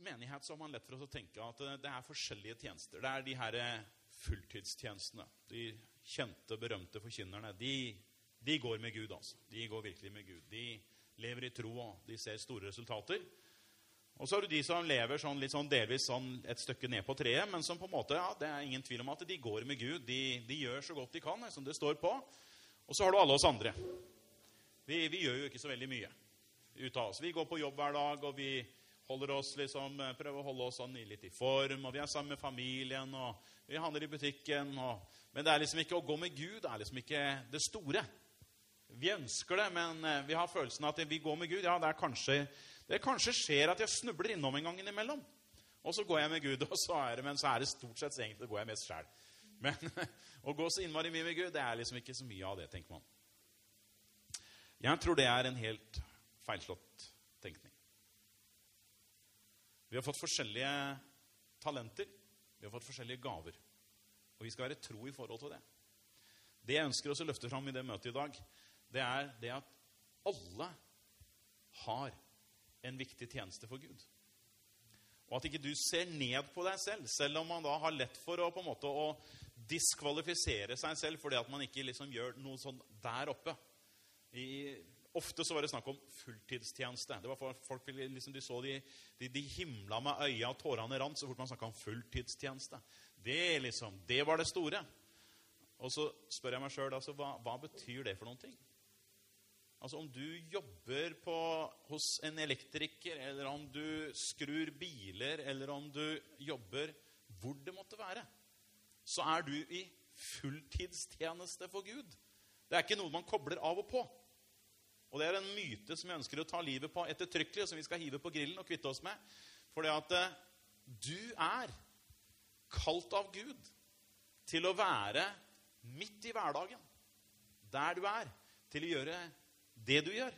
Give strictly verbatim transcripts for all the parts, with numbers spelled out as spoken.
menighet så har man lett for oss å tenke at det er forskjellige tjenester. Det er de her fulltidstjenestene, de kjente, berømte forkynnerne. De, de går med Gud, altså. De går virkelig med Gud. De lever i tro, og de ser store resultater. Og så har du de som lever sånn, litt sånn delvis sånn et stykke ned på treet, men som på en måte, ja, det er ingen tvil om at de går med Gud. De, de gjør så godt de kan, som det står på. Og så har du alle oss andre. Vi, vi gjør jo ikke så veldig mye ut av oss. Vi går på jobb hver dag, og vi holder oss liksom, prøver å holde oss sånn litt i form, og vi er sammen med familien, og vi handler i butikken, og, men det er liksom ikke å gå med Gud, det er liksom ikke det store. Vi ønsker det, men vi har følelsen at vi går med Gud, ja, det er kanskje, det kanskje skjer at jeg snubler innom en gang innimellom, og så går jeg med Gud, og så er det, men så er det stort sett så egentlig går jeg mest selv. Men å gå så innmari mye med Gud, det er liksom ikke så mye av det, tenker man. Jeg tror det er en helt feilslått tenkning. Vi har fått forskjellige talenter, vi har fått forskjellige gaver, og vi skal være tro i forhold til det. Det jeg ønsker oss å løfte fram i det møtet i dag, det er det at alle har en viktig tjeneste for Gud. Og at ikke du ser ned på deg selv, selv om man da har lett for å, på en måte, å diskvalifisere seg selv, fordi at man ikke liksom gjør noe sånn der oppe. I, ofte så var det snakk om fulltidstjeneste. Det var for, folk liksom, de så de, de, de himla med øya og tårene rant så fort man snakket om fulltidstjeneste. Det, liksom, det var det store. Og så spør jeg meg selv, altså, hva, hva betyr det for noen ting? Altså om du jobber på, hos en elektriker, eller om du skrur biler, eller om du jobber hvor det måtte være, så er du i fulltidstjeneste for Gud. Det er ikke noe man kobler av og på. Og det er en myte som jeg ønsker å ta livet på ettertrykkelig, som vi skal hive på grillen og kvitte oss med. For det at eh, du er kalt av Gud til å være midt i hverdagen, der du er, til å gjøre det du gjør.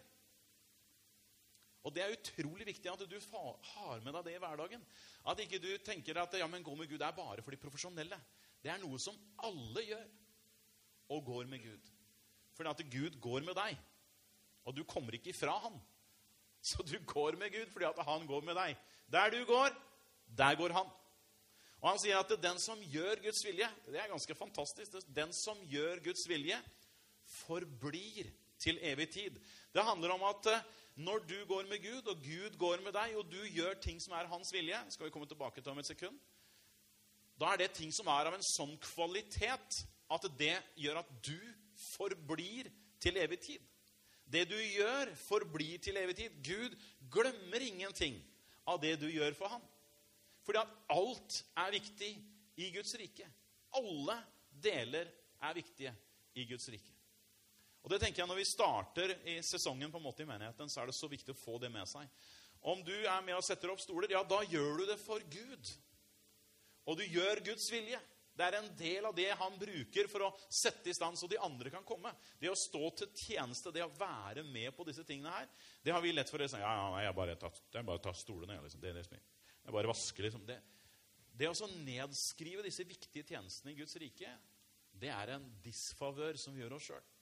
Og det er utrolig viktig at du har med deg det i hverdagen. At ikke du tenker at ja, men gå med Gud er bare for de profesjonelle. Det er noe som alle gjør, og går med Gud. Fordi at Gud går med deg, og du kommer ikke ifra han. Så du går med Gud fordi at han går med deg. Der du går, der går han. Og han sier at den som gjør Guds vilje, det er ganske fantastisk, den som gjør Guds vilje, forblir til evig tid. Det handler om at når du går med Gud, og Gud går med deg, og du gjør ting som er hans vilje, skal vi komme tilbake til om et sekund, da er det ting som er av en sånn kvalitet at det gjør at du forblir til evig tid. Det du gjør forblir til evig tid. Gud glemmer ingenting av det du gjør for ham. Fordi at alt er viktig i Guds rike. Alle deler er viktige i Guds rike. Og det tenker jeg når vi starter i sesongen på en måte i menigheten, så er det så viktig å få det med seg. Om du er med og setter opp stoler, ja, da gjør du det for Gud. Og du gjør Guds vilje. Det er en del av det han bruker for å sette i stand så de andre kan komme. Det å stå til tjeneste, det å være med på disse tingene her, det har vi lett for å si, ja, ja, jeg bare tar, jeg bare tar stolene, liksom. Det er liksom, jeg bare vasker, liksom. Det, det å så nedskrive disse viktige tjenestene i Guds rike, det er en disfavør som vi gjør oss selv.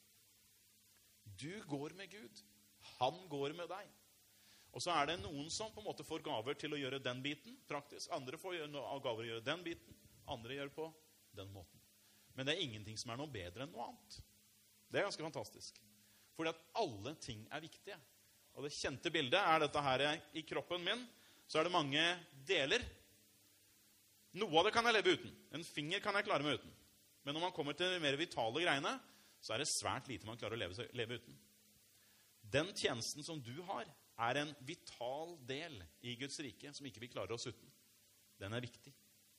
Du går med Gud. Han går med deg. Og så er det noen som på en måte får gaver til å gjøre den biten, praktisk. Andre får gjøre gaver til å gjøre den biten. Andre gjør på den måten. Men det er ingenting som er noe bedre enn noe annet. Det er ganske fantastisk. Fordi at alle ting er viktige. Og det kjente bildet er dette her i kroppen min. Så er det mange deler. Noe av det kan jeg leve uten. En finger kan jeg klare meg uten. Men når man kommer til de mer vitale greiene, så er det svært lite man klarer å leve, leve uten. Den tjenesten som du har, er en vital del i Guds rike som ikke vi klarer oss uten. Den er viktig.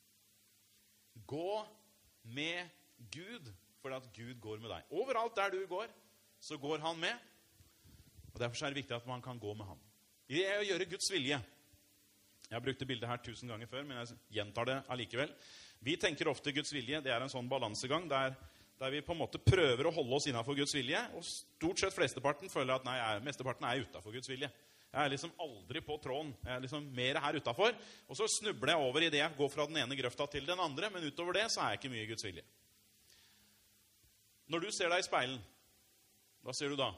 Gå med Gud, for at Gud går med deg. Overalt der du går, så går han med. Og derfor er det viktig at man kan gå med han. Det er å gjøre Guds vilje. Jeg har brukt det bildet her tusen ganger før, men jeg gjentar det allikevel. Vi tenker ofte Guds vilje, det er en sånn balansegang der, der vi på en måte prøver å holde oss innenfor Guds vilje, og stort sett flesteparten føler at nei, jeg, mesteparten er utenfor Guds vilje. Jeg er liksom aldri på tråden. Jeg er liksom mer her utenfor. Og så snubler jeg over i det jeg går fra den ene grøfta til den andre, men utover det så er jeg ikke mye i Guds vilje. Når du ser deg i speilen, hva ser du da?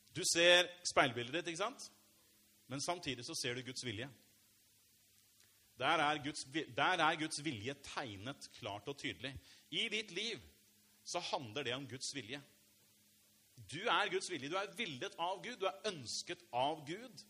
Du ser speilbildet ditt, ikke sant? Men samtidig så ser du Guds vilje. Der er Guds, der er Guds vilje tegnet klart og tydelig. I ditt liv så handler det om Guds vilje. Du er Guds vilje. Du er villet av Gud. Du er ønsket av Gud.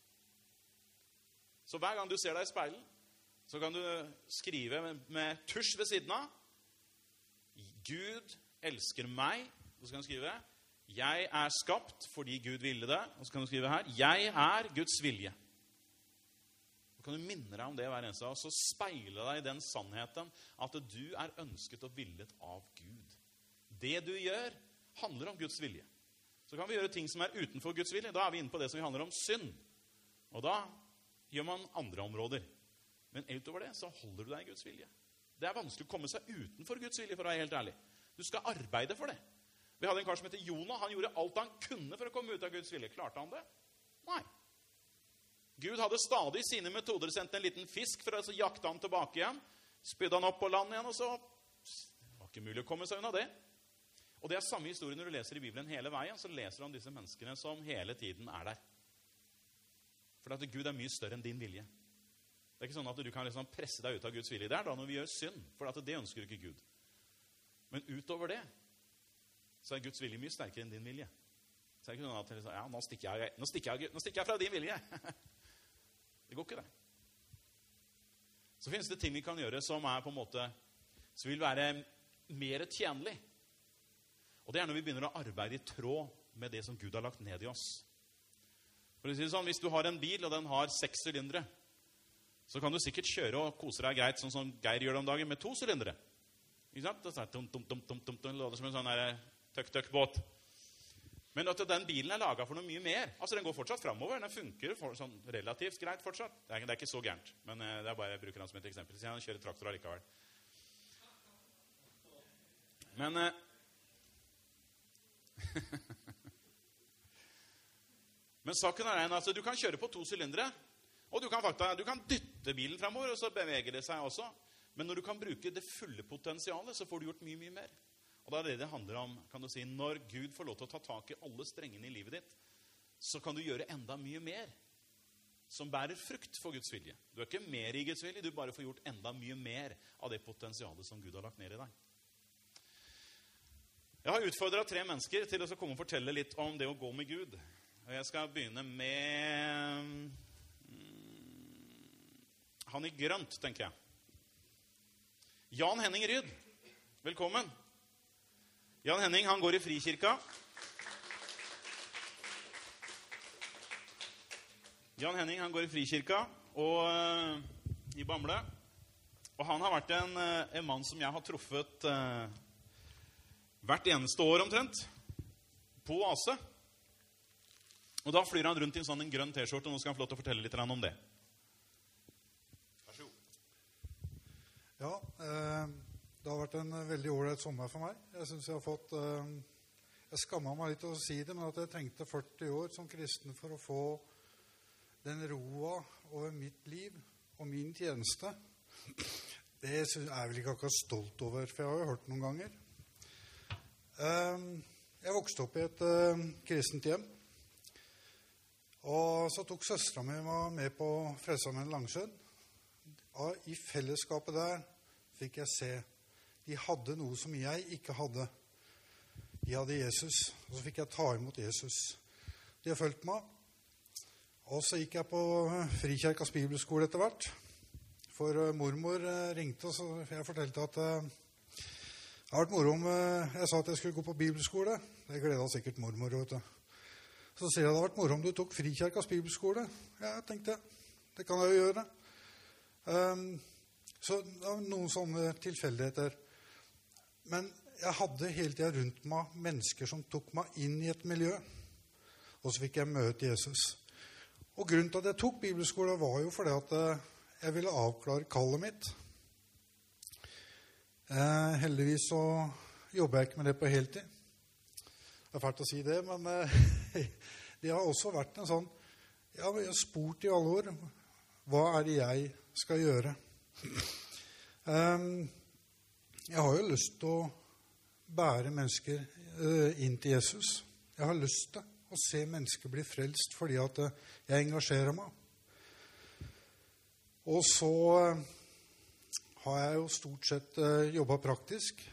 Så hver gang du ser deg i speilen, så kan du skrive med, med tusj ved siden av. Gud elsker meg. Og så kan du skrive det. Jeg er skapt fordi Gud ville det. Og så kan du skrive her. Jeg er Guds vilje. Så kan du minne deg om det hver eneste dag. Og så speile deg i den sannheten at du er ønsket og villet av Gud. Det du gjør handler om Guds vilje. Så kan vi gjøre ting som er utenfor Guds vilje. Da er vi inne på det som handler om synd. Og da gjør man andre områder. Men utover det så holder du deg i Guds vilje. Det er vanskelig å komme seg utenfor Guds vilje, for å være helt ærlig. Du skal arbeide for det. Vi hadde en kar som heter Jonah. Han gjorde alt han kunne for å komme ut av Guds vilje. Klarte han det? Nei. Gud hadde stadig sine metoder, sendt en liten fisk for å jakte han tilbake igjen. Spydde han opp på land igjen, og så det var ikke mulig å komme seg unna det. Og det er samme historie når du leser i Bibelen hele veien, så leser du om disse menneskene som hele tiden er der. For at Gud er mye større enn din vilje. Det er ikke sånn at du kan liksom presse deg ut av Guds vilje. Det er da når vi gjør synd, for at det ønsker ikke Gud. Men utover det, så er Guds vilje mye sterkere enn din vilje. Så er det ikke sånn at ja, nå stikker jeg, nå stikker jeg, nå stikker jeg fra din vilje. Det går ikke det. Så finnes det ting vi kan gjøre som er på en måte, som vil være mer tjenlig. Og det er når vi begynner å arbeide i tråd med det som Gud har lagt ned i oss. For å si det sånn, hvis du har en bil, og den har seks sylindere, så kan du sikkert kjøre og kose deg greit, sånn som Geir gjør om dagen, med to sylindere. Ikke sant? Det er tom, tom, tom, tom, tom, tom, låter som en sånn der tøkk-tøkk-båt. Men at den bilen er laget for noe mye mer. Altså, den går fortsatt fremover. Den funker for, sånn relativt greit fortsatt. Det er, det er ikke så gærent, men det er bare jeg bruker den som et eksempel. Så jeg kjører traktor allikevel. Men... Men saken er en, altså, du kan kjøre på to sylindere, og du kan, faktisk, du kan dytte bilen fremover, og så beveger det seg også. Men når du kan bruke det fulle potensialet, så får du gjort mye, mye mer. Og det er det det handler om, kan du si, når Gud får lov til å ta tak i alle strengene i livet ditt, så kan du gjøre enda mye mer som bærer frukt for Guds vilje. Du er ikke mer i Guds vilje, du bare får gjort enda mye mer av det potensialet som Gud har lagt ned i deg. Jeg har utfordret tre mennesker til å komme og fortelle litt om det å gå med Gud. Og jeg skal begynne med han i grønt, tenker jeg. Jan Henning Ryd, velkommen. Jan Henning, han går i Frikirka. Jan Henning, han går i Frikirka og, uh, i Bamble. Og han har vært en, uh, en mann som jeg har truffet uh, hvert eneste år omtrent, på Oase. Og da flyr han rundt i en sånn en grønn t-skjorte, og nå skal han få lov til å fortelle litt om det. Vær så god. Ja, eh, det har vært en veldig ålreit sommer for meg. Jeg synes jeg har fått, eh, jeg skammer meg litt å si det, men at jeg trengte førti år som kristen for å få den roa over mitt liv og min tjeneste. Det er jeg vel ikke akkurat stolt over, for jeg har jo hørt noen ganger. Eh, jeg vokste opp i et eh, kristent hjem. Og så tok søstra mi med på Frelsesarmeen Langsjøen. Og i fellesskapet der fikk jeg se. De hadde noe som jeg ikke hadde. De hadde Jesus, og så fikk jeg ta imot Jesus. De har fulgt meg. Og så gikk jeg på Frikirkas bibelskole etter hvert. For mormor ringte, og så jeg fortalte at det har vært moro om jeg sa at jeg skulle gå på bibelskole. Det gledet sikkert mormor, vet du. Så sier jeg, det har vært moro om du tok Frikirkas bibelskole. Ja, jeg tenkte, det kan jeg jo gjøre. Um, så det var noen sånne tilfeldigheter. Men jeg hadde hele tiden rundt meg mennesker som tok meg inn i et miljø. Og så fikk jeg møte Jesus. Og grunnen til at jeg tok bibelskole var jo fordi at jeg ville avklare kallet mitt. Eh, heldigvis så jobber jeg ikke med det på heltid. Det er fælt å si det, men eh, det har også vært en sånn, ja, jeg har spurt i alle år, hva er det jeg skal gjøre? Um, jeg har jo lyst til å bære mennesker uh, inn til Jesus. Jeg har lyst til å se mennesker bli frelst fordi at jeg engasjerer meg. Og så har jeg jo stort sett jobbet praktisk,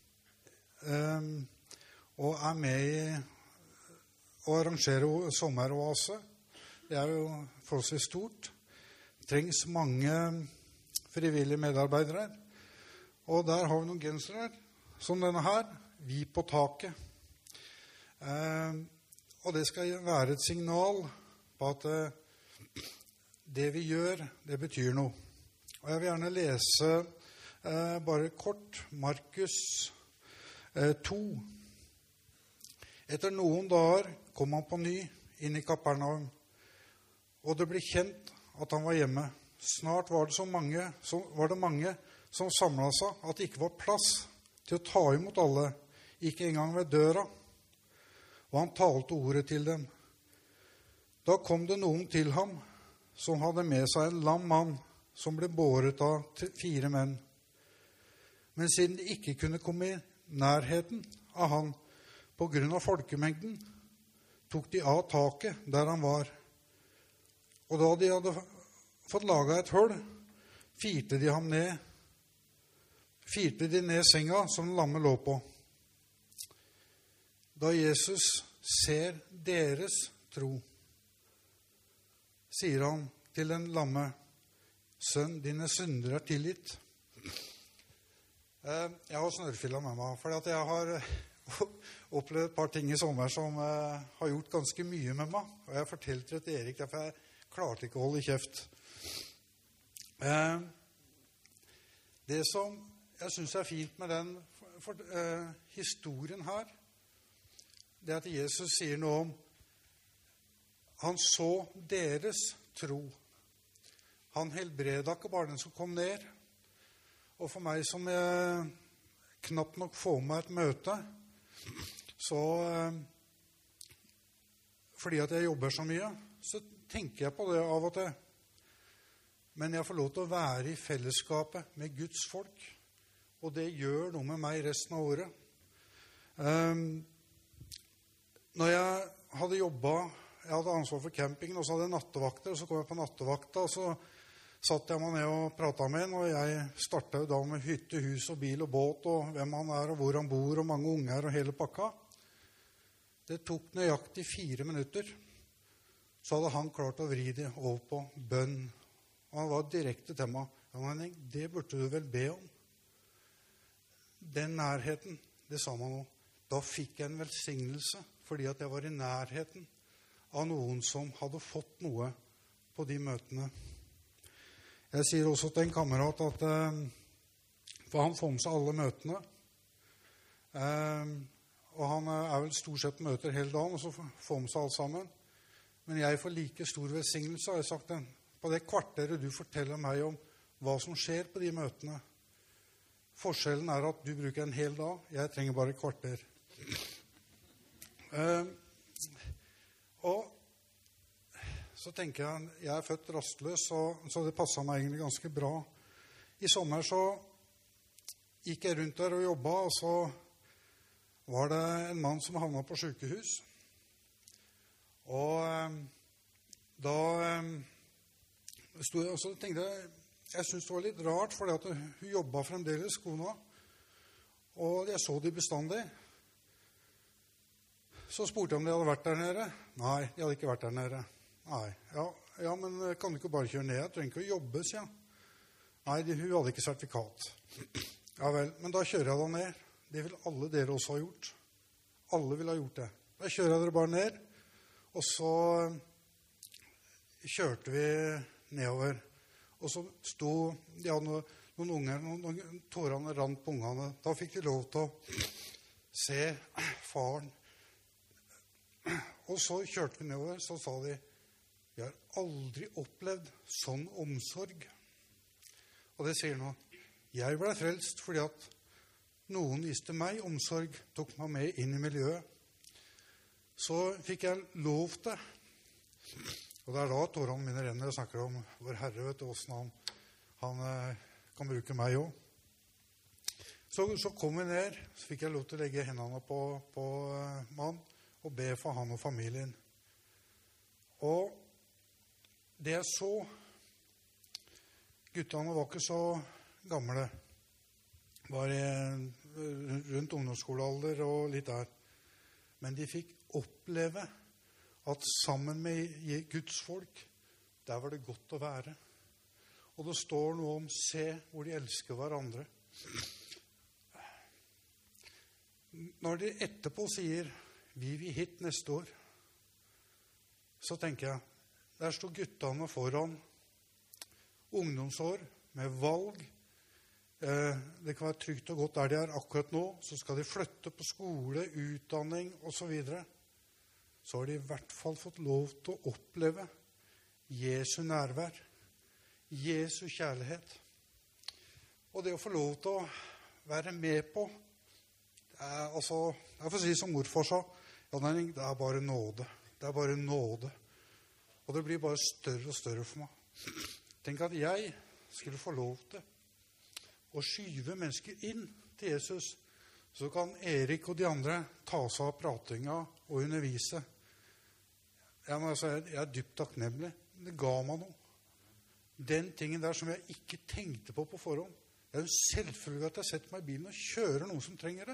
og er med i å arrangere sommeroase. Det er jo forholdsvis stort. Det trengs mange frivillige medarbeidere. Og der har vi noen gensere som denne her, vi på taket. Eh, og det skal være et signal på at eh, det vi gjør, det betyr noe. Og jeg vil gjerne lese eh, bare kort Markus eh, to. Etter noen dager kom han på ny inn i Kapernaum, og det ble kjent at han var hjemme. Snart var det, så mange, så var det mange som samlet seg at det ikke var plass til å ta imot alle, ikke engang ved døra. Og han talte ordet til dem. Da kom det noen til ham som hadde med seg en lam mann som ble båret av fire menn. Men siden de ikke kunne komme i nærheten av han på grunn av folkemengden, tok de av taket der han var. Og da de hadde fått laget et hull, firte de ham ned, firte de ned senga som lammet lå på. Da Jesus ser deres tro, sier han til den lamme, sønn, dine synder er tilgitt. Jeg har snørrfilla med meg, for jeg har opplevd et par ting i sommer som har gjort ganske mye med meg. Og jeg har fortalt det til Erik, derfor jeg klarte ikke å holde kjeft. Det som jeg synes er fint med den for, uh, historien her, det er at Jesus sier noe om han så deres tro. Han helbreda ikke bare den som kom ned. Og for meg som jeg knapt nok får med et møte, så uh, fordi at jeg jobber så mye, så tenker jeg på det av og til. Men jeg får lov til å være i fellesskapet med Guds folk. Og det gjør noe med meg resten av året. Um, når jeg hadde jobbet, jeg hadde ansvar for campingen, og så hadde jeg nattevakter, og så kom jeg på nattevakta, og så satt jeg meg ned og pratet med en, og jeg startet jo da med hytte, hus og bil og båt, og hvem han er, og hvor han bor, og mange unger, og hele pakka. Det tok nøyaktig fire minutter. Så hadde han klart å vri det over på bønn. Og han var direkte til meg. Ja, men det burde du vel be om. Den nærheten, det sa man også. Da fikk jeg en velsignelse, fordi at jeg var i nærheten av noen som hadde fått noe på de møtene. Jeg sier også til en kamerat at, for han får med seg alle møtene, og han er vel stort sett møter hele dagen, og så får med seg alt sammen. Men jeg får like stor velsignelse, har jeg sagt den. På det kvarteret du forteller meg om hva som skjer på de møtene. Forskjellen er at du bruker en hel dag, jeg trenger bare et kvarter. Uh, og så tenker jeg, jeg er født rastløs, så, så det passet meg egentlig ganske bra. I sommer så gikk jeg rundt der og jobbet, og så var det en mann som havnet på sykehus. Og um, da um, stod jeg, og så tenkte jeg, jeg synes det var litt rart, fordi at hun jobbet fremdeles, kona, og jeg så de bestandig. Så spurte jeg om de hadde vært der nede. Nei, de hadde ikke vært der nede. Nei, ja, ja, men kan du ikke bare kjøre ned? Jeg trenger ikke å jobbe, sier jeg. Nei, de, hun hadde ikke sertifikat. Ja vel, men da kjører jeg da ned. Det vil alle dere også ha gjort. Alle vil ha gjort det. Da kjører jeg dere bare ned, og så kjørte vi nedover. Og så sto, de hadde noen, noen unger, noen, noen tårene rant på ungene. Da fikk de lov til å se faren. Og så kjørte vi nedover, så sa de, vi har aldri opplevd sånn omsorg. Og det sier noe. Jeg ble frelst fordi at noen viste meg omsorg, tok meg med inn i miljøet. Så fikk jeg lov til. Og det er da tårene mine renner og snakker om vår Herre, vet du, hvordan han, han eh, kan bruke meg også. Så, så kom vi ned, så fikk jeg lov til å legge hendene på, på uh, mannen, og be for han og familien. Og det jeg så, guttene var ikke så gamle, var rundt ungdomsskolealder og litt der. Men de fikk oppleve at sammen med Guds folk, der var det godt å være. Og det står noe om se hvor de elsker hverandre. Når de etterpå sier vi vil hit neste år, så tenker jeg, der står guttene foran ungdomsår med valg. Det kan være trygt og godt der de er akkurat nå. Så skal de flytte på skole, utdanning og så videre. Så har de i hvert fall fått lov til å oppleve Jesu nærvær, Jesu kjærlighet. Og det å få lov til å være med på, det er, altså, jeg får si som morfar sa, ja, det er bare nåde. Det er bare nåde. Og det blir bare større og større for meg. Tenk at jeg skulle få lov til å skyve mennesker inn til Jesus, så kan Erik og de andre ta seg av pratinga og undervise. Jeg, må altså, jeg er dypt takknemlig. Det ga meg noe. Den tingen der som jeg ikke tenkte på på forhånd. Det er jo selvfølgelig at jeg setter meg i bilen og kjører noen som trenger det.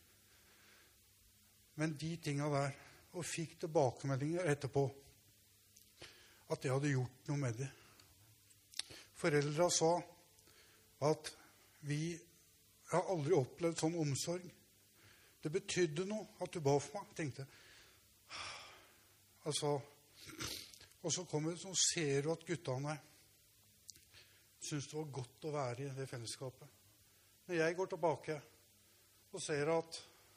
Men de tingene der, og fikk tilbakemeldinger etterpå, at jeg hadde gjort noe med det. Foreldra sa at vi jeg har aldri opplevd sånn omsorg. Det betydde noe at du ba for meg, tenkte jeg. Altså, og så kommer så ser du at guttene synes det var godt å være i det fellesskapet. Når jeg går tilbake og ser at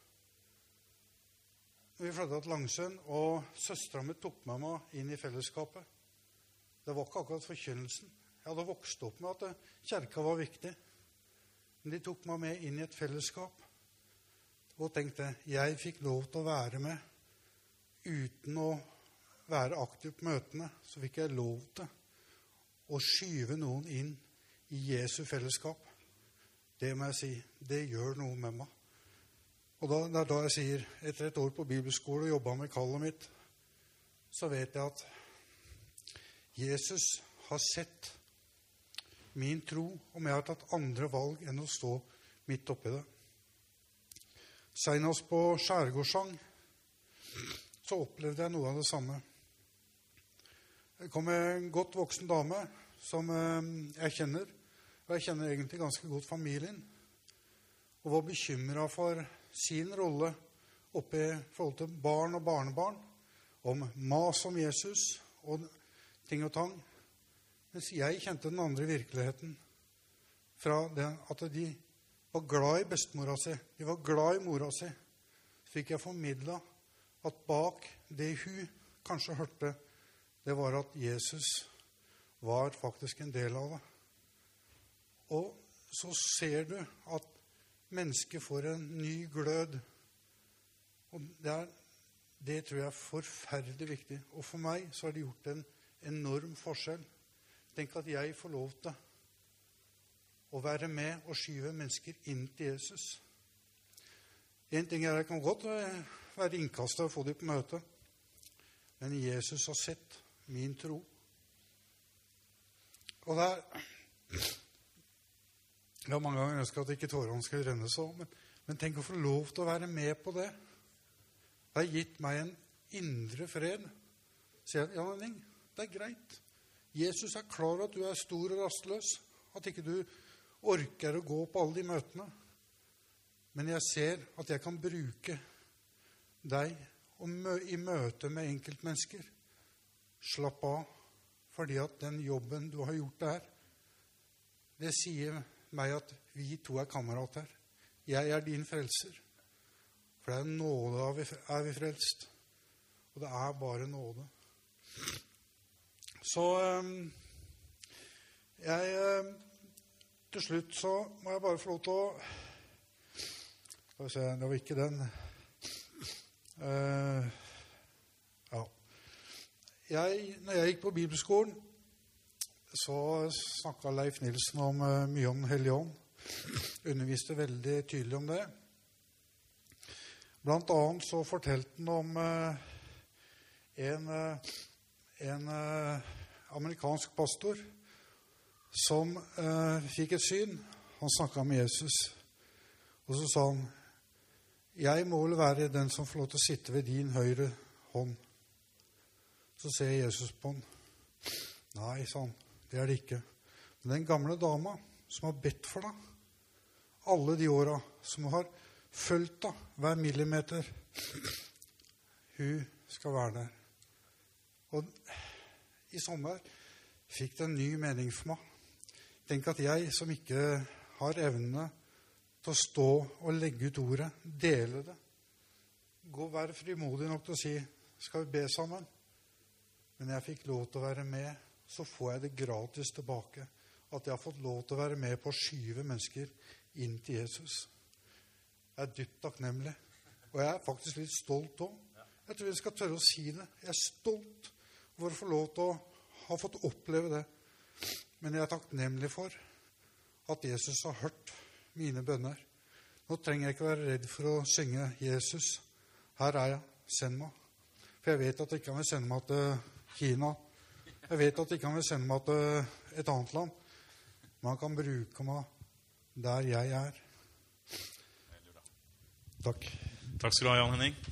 vi flyttet til Langsund, og søsteren min tok med meg inn i fellesskapet. Det var ikke akkurat forkynnelsen. Jeg hadde vokst opp med at kirka var viktig. Men de tok meg med inn i et fellesskap. Og tenkte, jeg fikk lov til å være med uten å være aktiv på møtene. Så fikk jeg lov til å skyve noen inn i Jesu fellesskap. Det må jeg si, det gjør noe med meg. Og da, det er da jeg sier, etter et år på bibelskole og jobbet med kallet mitt, så vet jeg at Jesus har sett min tro, om jeg har tatt andre valg enn å stå midt oppi det. Senest på Skjærgårdssang så opplevde jeg noe av det samme. Det kom en godt voksen dame som jeg kjenner, og jeg kjenner egentlig ganske godt familien, og var bekymret for sin rolle oppe i forhold til barn og barnebarn, om mas om Jesus og ting og tang. Mens jeg kjente den andre virkeligheten fra det at de var glad i bestemora si, de var glad i mora si. Så fikk jeg formidlet at bak det hun kanskje hørte, det var at Jesus var faktisk en del av det. Og så ser du at mennesket får en ny glød. Og det, er, det tror jeg er forferdelig viktig. Og for meg så har det gjort en enorm forskjell. Tenk at jeg får lov til å være med og skyve mennesker inn til Jesus. En ting er jeg kan godt være innkastet og få dem på møte. Men Jesus har sett min tro. Og det er jeg har mange ganger ønsket at ikke tårene skal renne så, men, men tenk å få lov til å være med på det. Det har gitt meg en indre fred. Så jeg, ja, men det er greit. Jesus er klar at du er stor og rastløs, at ikke du orker å gå på alle de møtene. Men jeg ser at jeg kan bruke deg i møte med enkeltmennesker. Slapp av, fordi at den jobben du har gjort der, det sier meg at vi to er kamerater. Jeg er din frelser. For det er nåde er vi frelst. Og det er bare nåde. Så jeg til slutt så må jeg bare få lov til å skal vi se, det var ikke den uh, ja jeg, når jeg gikk på bibelskolen så snakket Leif Nilsen om uh, mye om Den Hellige Ånd. Underviste veldig tydelig om det. Blant annet så fortalte han om eh, en, eh, en eh, amerikansk pastor som eh, fikk et syn. Han snakket med Jesus, og så sa han, jeg må vel være den som får lov til å sitte ved din høyre hånd. Så ser Jesus på han. Nei, sa han, det er det ikke. Men den gamle dama som har bedt for deg, alle de åra, som har fulgt deg hver millimeter, hun skal være der. Og i sommer fikk det en ny mening for meg. Tenk at jeg som ikke har evnene til å stå og legge ut ordet, dele det, gå være frimodig nok til å si, skal vi be sammen? Men jeg fikk lov til å være med, så får jeg det gratis tilbake. At jeg har fått lov til å være med på å skyve mennesker inn til Jesus. Jeg er dypt takknemlig. Og jeg er faktisk litt stolt også. Jeg tror jeg skal tørre å si det. Jeg er stolt for å få lov til å ha fått oppleve det. Men jeg er takknemlig for at Jesus har hørt mine bønner. Nå trenger jeg ikke være redd for å synge Jesus. Her er jeg, send meg. For jeg vet at ikke han vil sende meg til Kina. Jeg vet at ikke han vil sende meg til et annet land. Men han kan bruke meg der jeg er. Takk. Takk skal du ha, Jan Henning.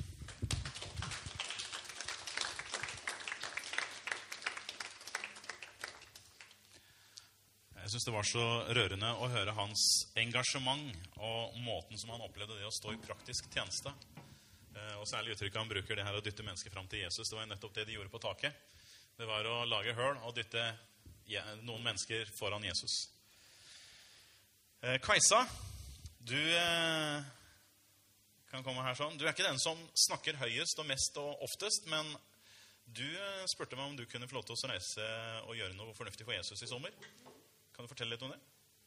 Jeg synes det var så rørende å høre hans engasjement og måten som han opplevde det å stå i praktisk tjeneste. Eh, og særlig uttrykket han bruker det her å dytte mennesker frem til Jesus. Det var nettopp det de gjorde på taket. Det var å lage høl og dytte noen mennesker foran Jesus. Eh, Kajsa, du eh, kan komme her sånn. Du er ikke den som snakker høyest og mest og oftest, men du eh, spurte meg om du kunne få lov til å reise og gjøre noe fornuftig for Jesus i sommer. Kan du fortelle litt om det?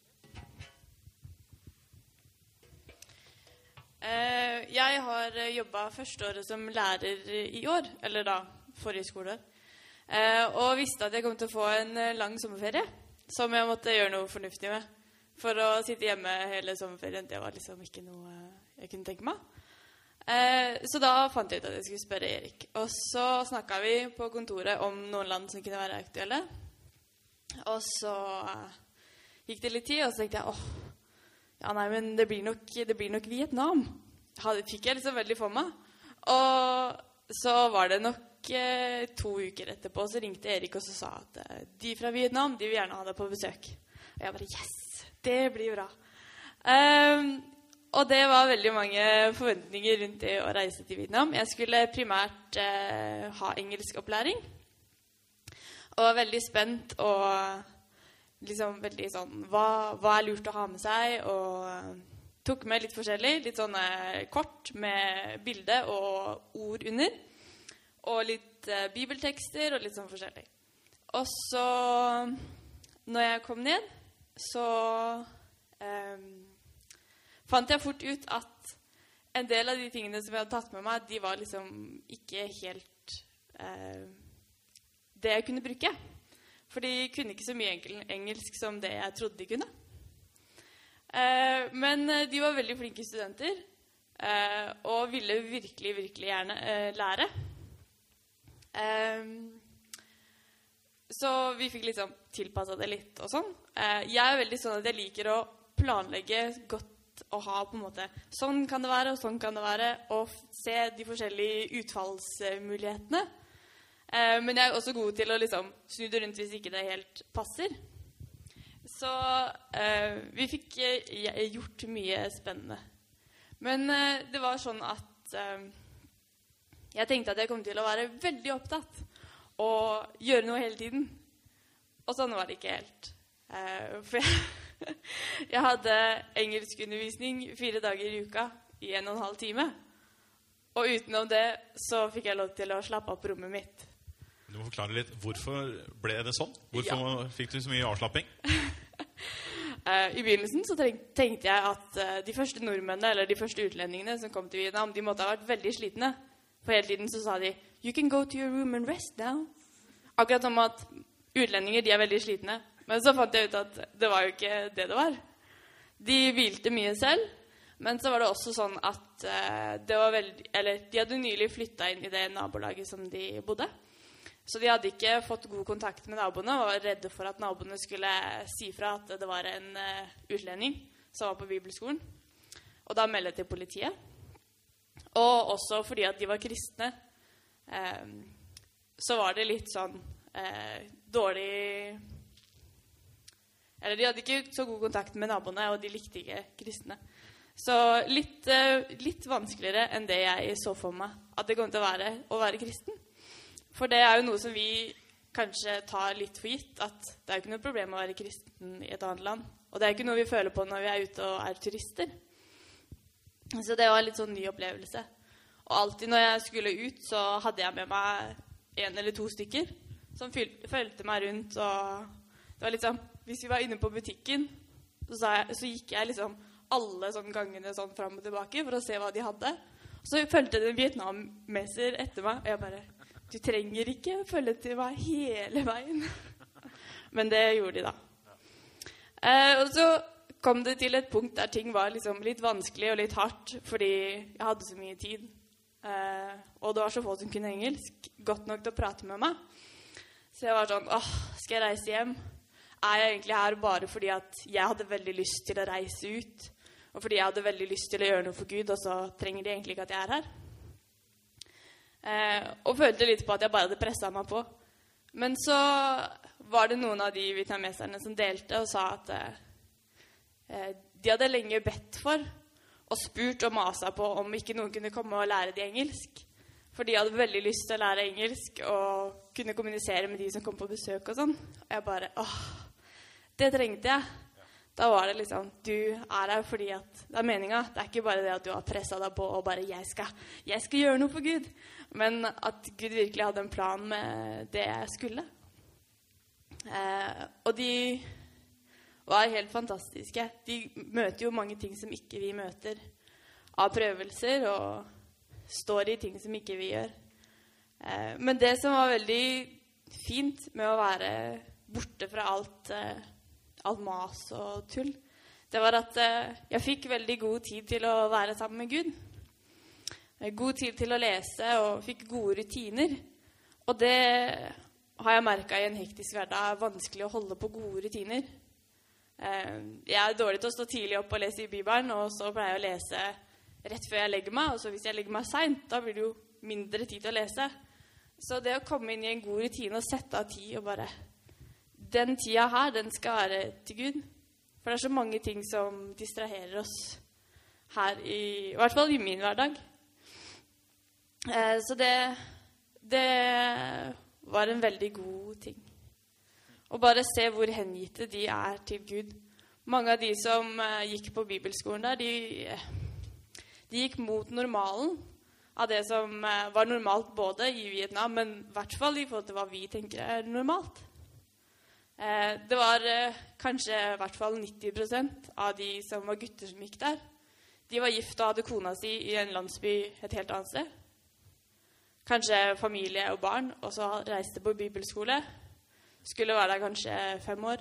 Uh, jeg har jobbet første året som lærer i år, eller da forrige skoleår, uh, og visste at jeg kom til å få en lang sommerferie, som jeg måtte gjøre noe fornuftig med. For å sitte hjemme hele sommerferien, det var liksom ikke noe jeg kunne tenke meg. Uh, så da fant jeg ut at jeg skulle spørre Erik. Og så snakket vi på kontoret om noen land som kunne være aktuelle. Og så uh, gikk det litt tid, og så tenkte jeg, åh, ja nei, men det blir nok, det blir nok Vietnam. Det fikk jeg liksom veldig for meg. Og så var det nok uh, to uker etterpå, så ringte Erik og så sa at uh, de fra Vietnam, de vil gjerne ha deg på besøk. Og jeg bare, yes, det blir bra. Um, og det var veldig mange forventninger rundt det å reise til Vietnam. Jeg skulle primært uh, ha engelsk opplæring. Og var veldig spent og liksom veldig sånn, hva, hva er lurt å ha med seg? Og tok med litt forskjellig, litt sånne kort med bilde og ord under. Og litt uh, bibeltekster og litt sånn forskjellig. Og så, når jeg kom ned, så um, fant jeg fort ut at en del av de tingene som jeg hadde tatt med meg, de var liksom ikke helt... Uh, det jeg kunne bruke. For de kunne ikke så mye engelsk som det jeg trodde de kunne. Eh, men de var veldig flinke studenter, eh, og ville virkelig, virkelig gjerne eh, lære. Eh, så vi fikk liksom tilpasset det litt og sånn. Eh, jeg er veldig sånn at jeg liker å planlegge godt og ha på en måte, sånn kan det være, og sånn kan det være, og se de forskjellige utfallsmulighetene. Eh, men jeg er også god til å liksom snu det rundt hvis ikke det helt passer. Så eh, vi fikk eh, gjort mye spennende. Men eh, det var sånn at eh, jeg tenkte at jeg kom til å være veldig opptatt og gjøre noe hele tiden. Og sånn var det ikke helt. Eh, for jeg, jeg hadde engelskundervisning fire dager i uka i en og en halv time. Og utenom det så fikk jeg lov til å slappe av på rommet mitt. Du må forklare litt, hvorfor ble det sånn? Hvorfor ja. Fikk du så mye avslapping? I begynnelsen så tenkte jeg at de første nordmennene, eller de første utlendingene som kom til Vietnam, de måtte ha vært veldig slitne. For hele tiden så sa de, you can go to your room and rest now. Akkurat som at utlendinger, de er veldig slitne. Men så fant jeg ut at det var jo ikke det det var. De hvilte mye selv, Men så var det også sånn at eh, det var veldig, eller de hadde nylig flyttet inn i det nabolaget som de bodde. Så de hadde ikke fått god kontakt med naboene og var redde for at naboene skulle si fra at det var en uh, utlending som var på bibelskolen. Og da meldte til politiet. Og også fordi at de var kristne, eh, så var det litt sånn eh, dårlig... Eller de hadde ikke så god kontakt med naboene, og de likte ikke kristne. Så litt, eh, litt vanskeligere enn det jeg så for meg at det kom til å være å være kristen. For det er jo noe som vi kanskje tar litt for gitt, at det er jo ikke noe problem å være kristen i et annet land. Og det er ikke noe vi føler på når vi er ute og er turister. Så det var en litt sånn ny opplevelse. Og alltid når jeg skulle ut, så hadde jeg med meg en eller to stykker som følte meg rundt. Og det var liksom, hvis vi var inne på butikken, så, sa jeg, så gikk jeg liksom alle sånne gangene sånn frem og tilbake for å se hva de hadde. Og så følte det en vietnameser etter meg, og jeg bare, du trenger ikke følge til meg hele veien. Men det gjorde de da. Eh, og så kom det til et punkt der ting var liksom litt vanskelig og litt hardt, fordi jeg hadde så mye tid. Eh, og det var så få som kunne engelsk, godt nok til å prate med meg. Så jeg var sånn, åh, skal jeg reise hjem? Er jeg egentlig her bare fordi at jeg hadde veldig lyst til å reise ut, og fordi jeg hadde veldig lyst til å gjøre noe for Gud, og så trenger de egentlig ikke at jeg er her? Eh, og følte litt på at jeg bare hadde presset meg på. Men så var det noen av de vietnameserne som delte og sa at eh, de hadde lenge bedt for og spurt og maset på om ikke noen kunne komme og lære de engelsk. For de hadde veldig lyst til å lære engelsk og kunne kommunisere med de som kom på besøk og sånn. Og jeg bare, åh, det trengte jeg. Da var det liksom, du er her fordi at det er meningen. Det er ikke bare det at du har presset deg på og bare, jeg skal, jeg skal gjøre noe for Gud. Men at Gud virkelig hadde en plan med det jeg skulle. Eh, og de var helt fantastiske. De møter jo mange ting som ikke vi møter. Av prøvelser og står i ting som ikke vi gjør. Eh, men det som var veldig fint med å være borte fra alt, eh, alt mas og tull, det var at eh, jeg fikk veldig god tid til å være sammen med Gud. God tid til å lese og fikk gode rutiner. Og det har jeg merket i en hektisk hverdag er vanskelig å holde på gode rutiner. Jeg er dårlig til å stå tidlig opp og lese i Bibelen, og så pleier jeg å lese rett før jeg legger meg, og så hvis jeg legger meg sent, da blir det jo mindre tid til å lese. Så det å komme inn i en god rutine og sette av tid og bare, den tida her, den skal være til Gud. For det er så mange ting som distraherer oss her, i, i hvert fall i min hverdag. Så det, det var en veldig god ting. Og bare se hvor hengitte de er til Gud. Mange av de som uh, gikk på bibelskolen der, de, de gikk mot normalen av det som uh, var normalt både i Vietnam, men i hvert fall i forhold til hva vi tenker er normalt. Uh, det var uh, kanskje i hvert fall nitti prosent av de som var gutter som gikk der. De var gift og hadde kona si i en landsby et helt annet sted. Kanskje familie og barn, og så reiste på bibelskole. Skulle være der kanskje fem år.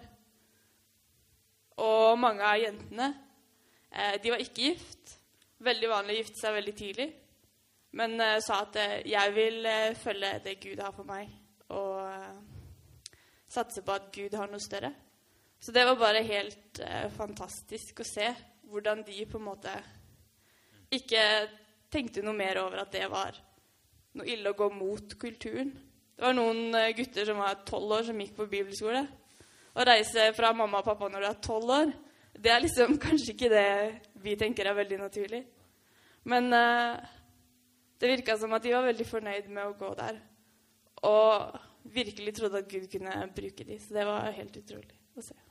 Og mange av jentene, eh, de var ikke gift. Veldig vanlig å gifte seg veldig tidlig. Men eh, sa at eh, jeg vil eh, følge det Gud har for meg. Og eh, satse på at Gud har noe større. Så det var bare helt eh, fantastisk å se hvordan de på en måte ikke tenkte noe mer over at det var noe ille å gå mot kulturen. Det var noen gutter som var tolv år som gikk på bibelskole. Å reise fra mamma og pappa når du er tolv år, det er liksom kanskje ikke det vi tenker er veldig naturlig. Men uh, det virket som at de var veldig fornøyd med å gå der. Og virkelig trodde at Gud kunne bruke dem. Så det var helt utrolig å se.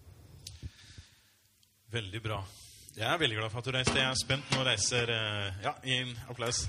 Veldig bra. Jeg er veldig glad for at du reiste. Jeg er spent når du reiser. Uh, ja, gi en applaus.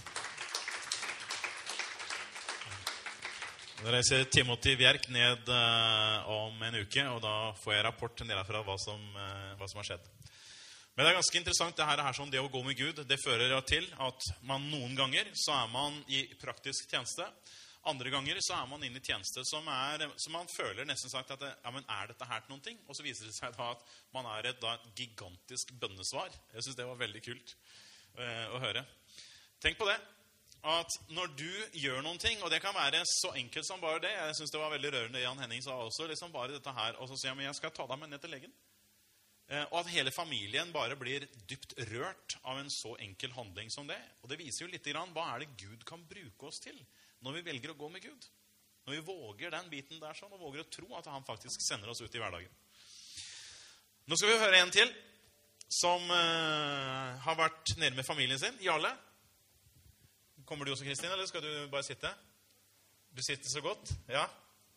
Da reiser Timothy Bjerk ned uh, om en uke, og da får jeg rapport til dere fra hva som, uh, hva som har skjedd. Men det er ganske interessant, det her, her sånn, det å gå med Gud, det fører til at man noen ganger så er man i praktisk tjeneste, Andre ganger så er man inne i tjeneste som, er, som man føler nesten sagt at det, ja, men er dette her til noen ting? Og så viser det seg da at man er et, da, et gigantisk bønnesvar. Jeg synes det var veldig kult eh, å høre. Tenk på det, at når du gjør noen ting, og det kan være så enkelt som bare det, jeg synes det var veldig rørende det Jan Henning sa også, liksom bare dette her, og så sier jeg, men jeg skal ta deg med ned til legen. Eh, og at hele familien bare blir dypt rørt av en så enkel handling som det. Og det viser jo litt grann, hva er det Gud kan bruke oss til? Når vi velger å gå med Gud. Når vi våger den biten der sånn, og våger å tro at han faktisk sender oss ut i hverdagen. Nå skal vi høre en til, som uh, har vært nede med familien sin. Jarle, kommer du også, Kristin, eller skal du bare sitte? Du sitter så godt, ja.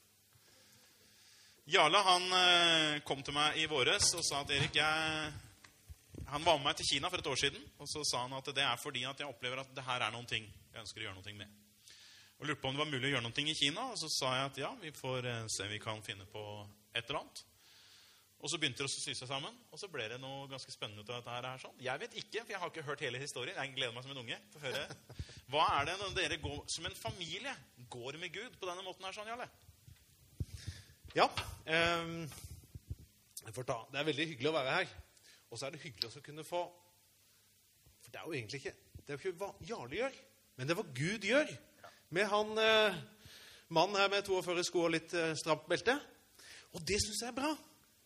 Jarle, han uh, kom til meg i våres og sa at Erik, jeg... han var med meg til Kina for et år siden, og så sa han at det er fordi at jeg opplever at det her er noen ting jeg ønsker å gjøre noe med. Og lurte på om det var mulig å gjøre noe i Kina, og så sa jeg at ja, vi får se om vi kan finne på et eller annet. Og så begynte det å sy seg sammen, og så ble det noe ganske spennende ut av dette her. Sånn. Jeg vet ikke, for jeg har ikke hørt hele historien. Jeg gleder meg som en unge til å høre. Hva er det når dere går, som en familie går med Gud på denne måten her, sånn, Jarle? Ja, um, jeg får ta. Det er veldig hyggelig å være her. Og så er det hyggelig å kunne få, for det er jo egentlig ikke, det er jo ikke hva Jarle gjør, men det er hva Gud gjør. Med han eh, mannen her med toogfyrre sko og litt eh, stramt belte. Og det synes jeg er bra.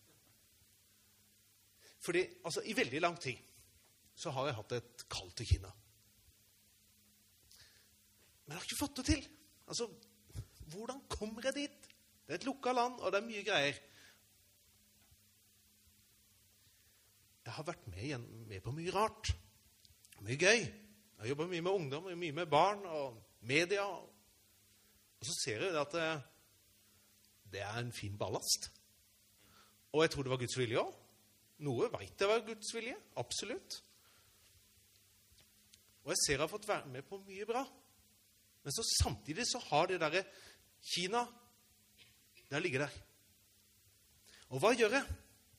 Fordi, altså, i veldig lang tid så har jeg hatt et kall til Kina. Men jeg har ikke fått det til. Altså, hvordan kommer jeg dit? Det er et lukket land, og det er mye greier. Jeg har vært med, igjen, med på mye rart. Mye gøy. Jeg har jobbet mye med ungdom, mye med barn og media, og så ser jeg at det, det er en fin ballast. Og jeg tror det var Guds vilje også. Noe vet jeg var Guds vilje, absolutt. Og jeg ser jeg har fått være med på mye bra. Men så samtidig så har det der Kina, der ligger der. Og hva gjør jeg?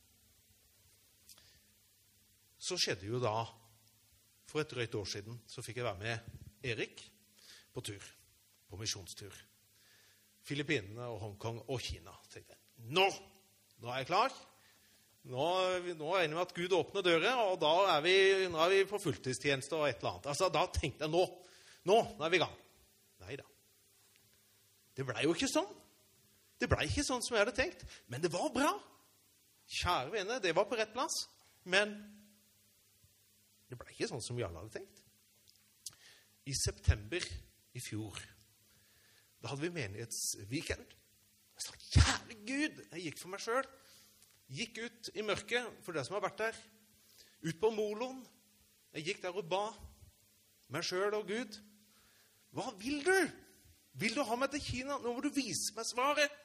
Så skjedde jo da, for et drøyt år siden, så fikk jeg være med Erik, på tur, på misjonstur. Filippinene og Hongkong og Kina. Tenkte jeg, nå, nå er jeg klar. Nå, nå er jeg enig med at Gud åpner dører, og da er vi, nå er vi på fulltidstjeneste og et eller annet. Altså, da tenkte jeg, nå, nå, nå er vi i gang. Neida. Det ble jo ikke sånn. Det ble ikke sånn som jeg hadde tenkt. Men det var bra. Kjære venner, det var på rett plass. Men det ble ikke sånn som Jarle hadde tenkt. I september i fjor, da hadde vi menighetsweekend. Jeg sa, kjære Gud, jeg gikk for meg selv. Gikk ut i mørket, for dere som har vært der. Ut på Moloen. Jeg gikk der og ba meg selv og Gud. Hva vil du? Vil du ha meg til Kina? Nå må du vise meg svaret.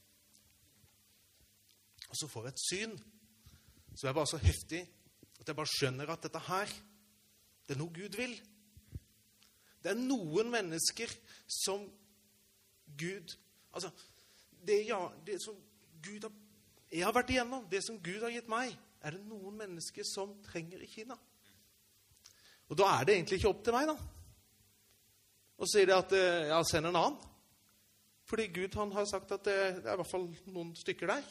Og så får jeg et syn, så er bare så heftig, at jeg bare skjønner at dette her, det er noe Gud vil. Det er noen mennesker som Gud, altså, det, ja, det som Gud har, jeg har vært igjennom, det som Gud har gitt meg, er det noen mennesker som trenger i Kina. Og da er det egentlig ikke opp til meg da. Og så sier det at jeg sender en annen. Fordi Gud han har sagt at det, det er i hvert fall noen stykker der.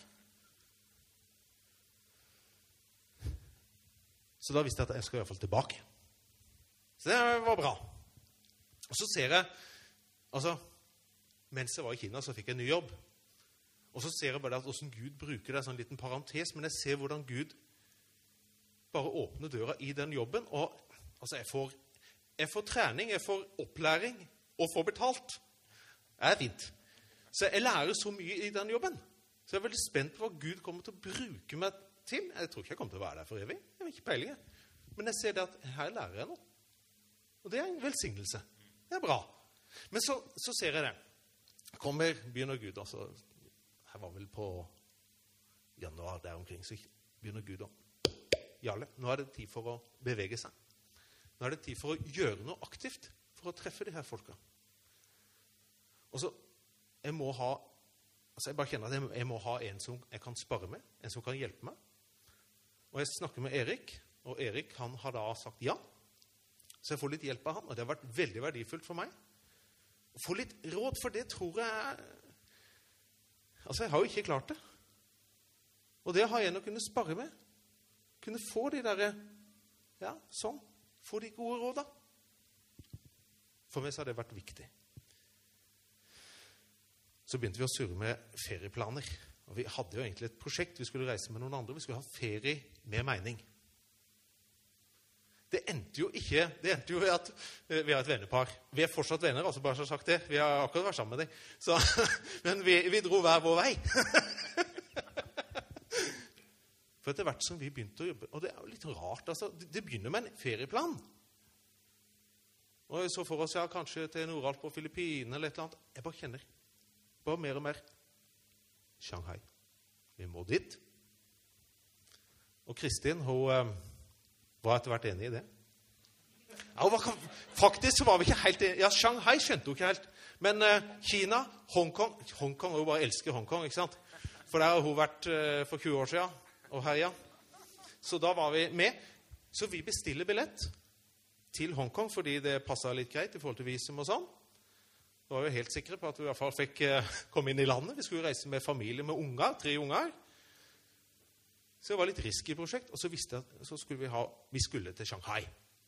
Så da visste jeg at jeg skal i hvert fall tilbake. Så det var bra. Og så ser jeg, altså, mens jeg var i Kina, så fikk jeg en ny jobb. Og så ser jeg bare at hvordan Gud bruker det, sånn liten parentes, men jeg ser hvordan Gud bare åpner døra i den jobben, og altså, jeg får, jeg får trening, jeg får opplæring, og får betalt. Det er fint. Så jeg lærer så mye i den jobben. Så jeg er veldig spent på hva Gud kommer til å bruke meg til. Jeg tror ikke jeg kommer til å være der for evig. Jeg har ikke peiling. Men jeg ser det at her lærer jeg noe. Og det er en velsignelse. Det er bra. Men så, så ser jeg det. Kommer, begynner Gud, altså, her var vel på januar der omkring, så begynner Gud å, Jarle, nå er det tid for å bevege seg. Nå er det tid for å gjøre noe aktivt, for å treffe de her folka. Og så, jeg må ha, altså jeg bare kjenner at jeg, jeg må ha en som jeg kan spare med, en som kan hjelpe meg. Og jeg snakker med Erik, og Erik, han har da sagt ja. Så jeg får litt hjelp av han, og det har vært veldig verdifullt for meg. få litt råd, for det tror jeg... Altså, jeg har jo ikke klart det. Og det har jeg nok kunne spare med. Kunne få de der, ja, sånn, få de gode rådene. For meg så har det vært viktig. Så begynte vi å surre med ferieplaner. Og vi hadde jo egentlig et prosjekt. Vi skulle reise med noen andre. Vi skulle ha ferie med mening. Det endte jo ikke, det endte jo ved at vi har et vennepar. Vi er fortsatt venner, altså bare så sagt det. Vi har akkurat vært sammen med dem. Så, men vi, vi dro hver vår vei. For etter hvert som vi begynte å jobbe, og det er jo litt rart, altså, det begynner med en ferieplan. Og så for oss, ja, kanskje til Nordalp på Filippinene eller et eller annet. Jeg bare kjenner, bare mer og mer. Shanghai. Vi må dit. Og Kristin, hun var etter hvert enig i det. Ja, hun var, faktisk så var vi ikke helt enige. Ja, Shanghai skjønte hun ikke helt. Men uh, Kina, Hongkong, Hongkong, hun bare elsker Hongkong, ikke sant? For der har hun vært uh, for tjue år siden, og herja. Så da var vi med. Så vi bestiller billett til Hongkong, fordi det passet litt greit i forhold til visum og sånn. Vi var jo helt sikre på at vi i hvert fall fikk uh, komme inn i landet. Vi skulle reise med familie med unger, tre unger. Så det var litt risky prosjekt, og så visste jeg så skulle vi ha, vi skulle til Shanghai.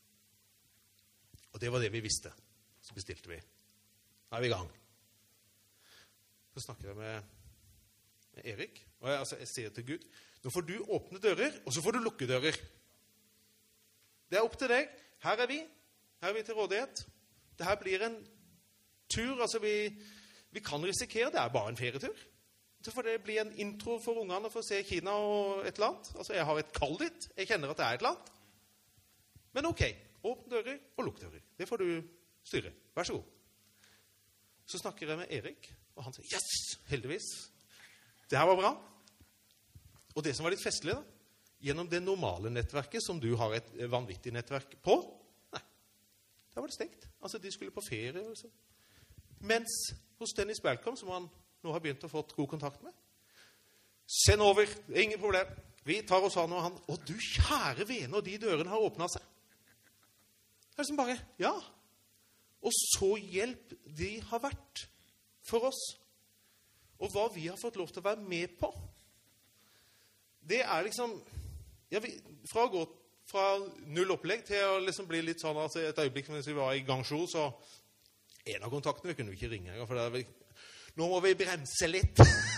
Og det var det vi visste. Så bestilte vi. Da er vi i gang. Så snakker jeg med, med Erik, og jeg, altså, jeg sier til Gud, nå får du åpne dører, og så får du lukke dører. Det er opp til deg. Her er vi. Her er vi til rådighet. Det her blir en tur, altså vi, vi kan risikere, det er bare en ferietur. Så får det bli en intro for ungene for å se Kina og et eller annet. Altså, jeg har et kall dit. Jeg kjenner at det er et eller annet. Men ok, åpne dører og lukk dører. Det får du styre. Vær så god. Så snakker jeg med Erik, og han sier, yes, heldigvis. Det her var bra. Og det som var litt festlig da, gjennom det normale nettverket, som du har et vanvittig nettverk på, nei, da var det stengt. Altså, de skulle på ferie. Altså. Mens hos Dennis Balcom, som han nå har begynt å få god kontakt med. Send over, ingen problem. Vi tar oss an og han. Og du kjære vene, og de dørene har åpnet seg. Det er som bare, ja. Og så hjelp de har vært for oss. Og hva vi har fått lov til å være med på. Det er liksom, ja, vi, fra å gå fra null opplegg til å liksom bli litt sånn, altså et øyeblikk mens vi var i Gangsjou, så en av kontaktene vi kunne vi ikke ringe, for det er vel nå må vi bremse litt.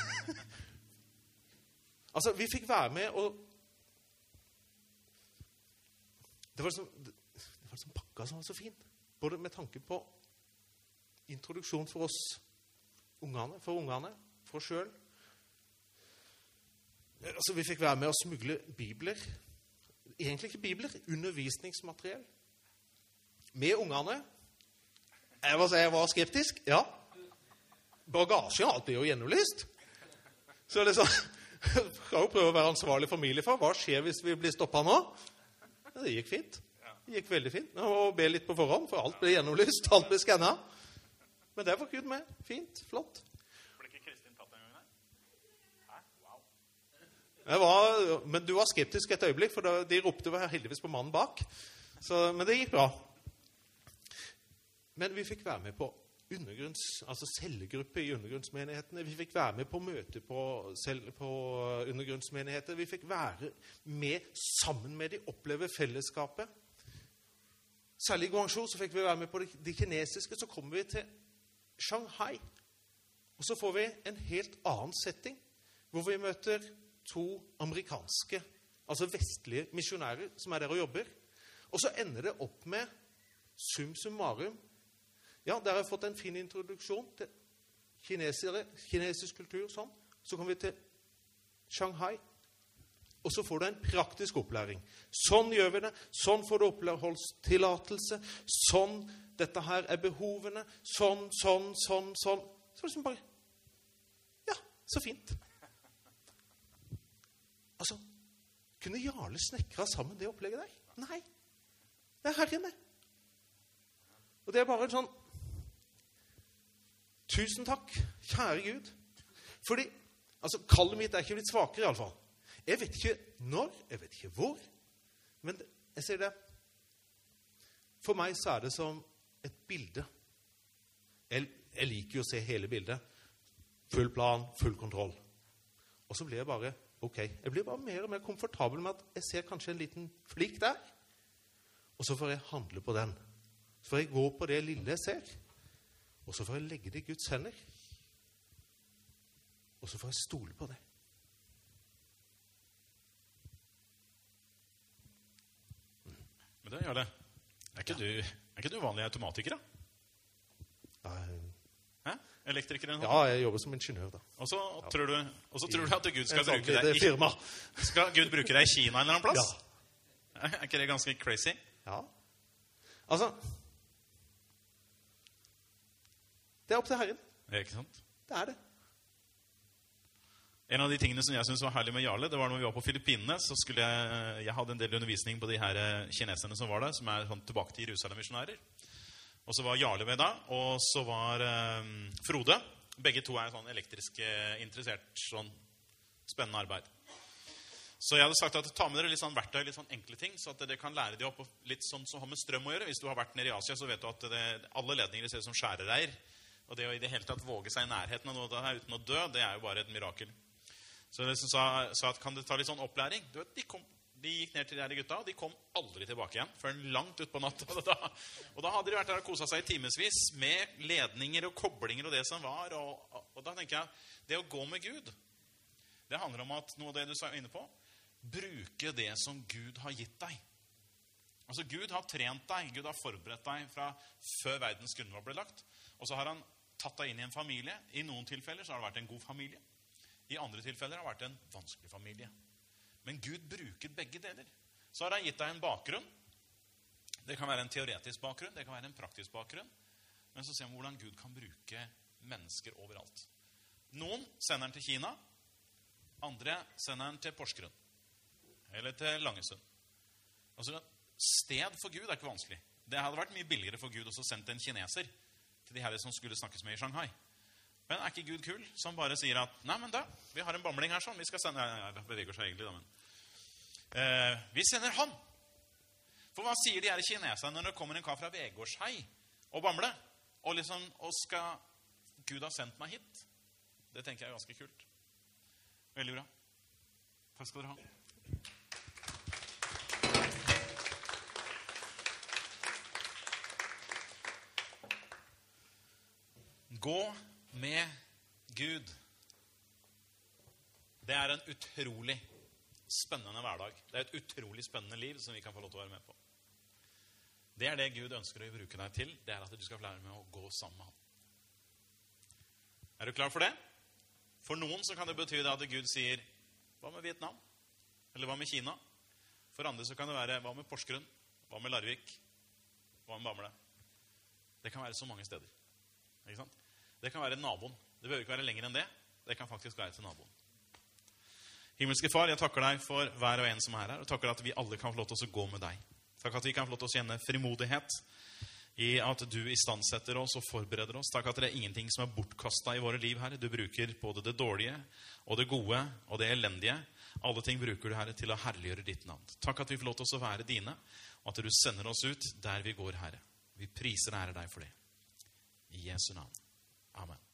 Altså, vi fikk være med, og det var liksom, det var liksom pakka som var så fin. Både med tanke på introduksjon for oss ungene, for ungene, for oss selv. Altså, vi fikk være med å smugle bibler. Egentlig ikke bibler, undervisningsmateriell. Med ungene. Jeg var, jeg var skeptisk, ja. Bagasjen, alt blir jo gjennomlyst. Så det er sånn, jeg skal jo prøve å være ansvarlig familiefar. Hva skjer hvis vi blir stoppet nå? Ja, det gikk fint. Det gikk veldig fint. Jeg må be litt på forhånd, for alt ble gjennomlyst, alt ble skannet. Men det var Gud med. Fint, flott. Ble ikke Kristin tatt en gang der? Hæ? Wow. Jeg var, men du var skeptisk et øyeblikk, for de ropte heldigvis på mannen bak. Så, men det gikk bra. Men vi fikk være med på undergrunns, altså cellegruppe i undergrunnsmenighetene. Vi fikk være med på møte på, på undergrunnsmenigheter. Vi fikk være med sammen med de, oppleve fellesskapet. Særlig i Guangzhou så fikk vi være med på de, de kinesiske. Så kommer vi til Shanghai. Og så får vi en helt annen setting, hvor vi møter to amerikanske, altså vestlige misjonærer som er der og jobber. Og så ender det opp med sum summarum. Ja, der har jeg fått en fin introduksjon til kinesere, kinesisk kultur, sånn. Så kommer vi til Shanghai, og så får du en praktisk opplæring. Sånn gjør vi det, sånn får du oppholdstillatelse, sånn, dette her er behovene, sånn, sånn, sånn, sånn. Så liksom bare, ja, så fint. Altså, kunne Jarle snekra sammen det opplegget der? Nei, det er Herren det. Og det er bare en sånn, tusen takk, kjære Gud. Fordi, altså, kallet mitt er ikke blitt svakere i alle fall. Jeg vet ikke når, jeg vet ikke hvor, men jeg ser det. For meg så er det som et bilde. Jeg, jeg liker jo å se hele bildet. Full plan, full kontroll. Og så blir jeg bare, ok, jeg blir bare mer og mer komfortabel med at jeg ser kanskje en liten flik der. Og så får jeg handle på den. Så får jeg gå på det lille jeg ser. Og så får jeg legge det i Guds hender. Og så får jeg stole på det. Men det gjør det. Er ikke, du, er ikke du vanlig automatiker, da? Ja, Hæ? Elektrikeren? ja, jeg jobber som ingeniør, da. Og så tror du, og så tror du at Gud skal Et sånt bruke deg lite i, firma. skal Gud bruke deg i Kina en eller annen plass? Ja. Er ikke det ganske crazy? Ja. Altså, det er opp til Herren. Ja, ikke sant? Det er det. En av de tingene som jeg synes var herlig med Jarle, det var når vi var på Filippinene, så skulle jeg, jeg hadde en del undervisning på de her kineserne som var der, som er sånn tilbake til Jerusalem-misjonærer. Og så var Jarle med da, og så var um, Frode. Begge to er sånn elektrisk eh, interessert, sånn spennende arbeid. Så jeg hadde sagt at ta med dere litt sånn verktøy, litt sånn enkle ting, så at dere kan lære de opp litt sånn som har med strøm å gjøre. Hvis du har vært nede i Asia, så vet du at det, alle ledninger ser ut som skjærereir. Og det å i det hele tatt våge seg i nærheten av noe av det her uten å dø, det er jo bare et mirakel. Så jeg liksom sa, sa at kan det ta litt sånn opplæring? Du vet, de, kom, de gikk ned til de her gutta, og de kom aldri tilbake igjen, før langt ut på natta. Og da hadde de vært der og koset seg i timesvis med ledninger og koblinger og det som var. Og, og, og da tenker jeg, det å gå med Gud, det handler om at noe av det du sa inne på, bruke det som Gud har gitt deg. Altså Gud har trent deg, Gud har forberedt deg fra før verdens grunnlag ble lagt. Og så har han tatt deg inn i en familie. I noen tilfeller så har det vært en god familie. I andre tilfeller har det vært en vanskelig familie. Men Gud bruker begge deler. Så har han gitt deg en bakgrunn. Det kan være en teoretisk bakgrunn, det kan være en praktisk bakgrunn. Men så ser vi hvordan Gud kan bruke mennesker overalt. Noen sender han til Kina, andre sender han til Porsgrunn. Eller til Langesund. Altså, sted for Gud er ikke vanskelig. Det hadde vært mye billigere for Gud også sendt en kineser til de her som skulle snakkes med i Shanghai. Men er ikke Gud kul, som bare sier at nei, men da, vi har en bamling her sånn, vi skal sende, ja, det beveger seg egentlig da, men eh, vi sender han. For hva sier de her kineserne når det kommer en kar fra Vegårshei og bamle, og liksom, og skal Gud ha sendt meg hit? Det tenker jeg er ganske kult. Veldig bra. Takk skal dere ha. Gå med Gud. Det er en utrolig spennende hverdag. Det er et utrolig spennende liv som vi kan få lov til å være med på. Det er det Gud ønsker å bruke deg til. Det er at du skal lære med å gå sammen med ham. Er du klar for det? For noen så kan det bety det at Gud sier, hva med Vietnam? Eller hva med Kina? For andre så kan det være, hva med Porsgrunn? Hva med Larvik? Hva med Bamble? Det kan være så mange steder. Ikke sant? Det kan være naboen. Det behøver ikke være lenger enn det. Det kan faktisk være til naboen. Himmelske Far, jeg takker deg for hver og en som er her, og takker at vi alle kan få lov til å gå med deg. Takk at vi kan få lov til å kjenne frimodighet i at du istandsetter oss og forbereder oss. Takk at det er ingenting som er bortkastet i våre liv, Herre. Du bruker både det dårlige og det gode og det elendige. Alle ting bruker du, Herre, til å herliggjøre ditt navn. Takk at vi får lov til å være dine, og at du sender oss ut der vi går, Herre. Vi priser og ærer deg for det. I Jesu navn. Amen.